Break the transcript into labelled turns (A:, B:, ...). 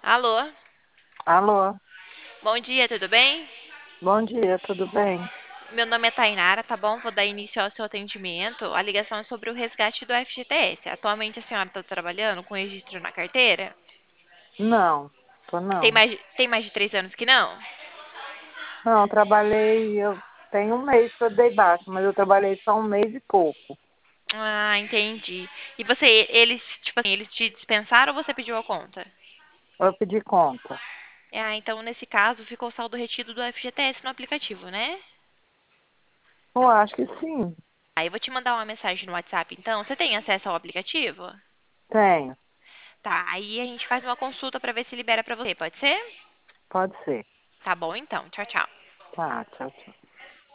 A: Alô?
B: Alô,
A: Bom dia, tudo bem?
B: bom dia, tudo bem?
A: Meu nome é Tainara, tá bom? Vou dar início ao seu atendimento. A ligação é sobre o resgate do FGTS. Atualmente a senhora está trabalhando com registro na carteira?
B: Não, tô
A: Tem
B: não.
A: mais, tem mais de 3 anos que não?
B: Não, trabalhei, eu tenho um mês que eu dei baixa, mas eu trabalhei só um mês e pouco.
A: Ah, entendi. E você, eles, tipo assim, eles te dispensaram ou você pediu a conta?
B: Eu pedi conta.
A: Ah, então nesse caso ficou o saldo retido do FGTS no aplicativo, né?
B: Eu acho que sim,
A: Aí eu vou te mandar uma mensagem no WhatsApp, então. Você tem acesso ao aplicativo?
B: tenho.
A: Tá, aí a gente faz uma consulta para ver se libera para você, pode ser?
B: Pode ser.
A: Tá bom então. Tchau, tchau.
B: Tá, tchau, tchau.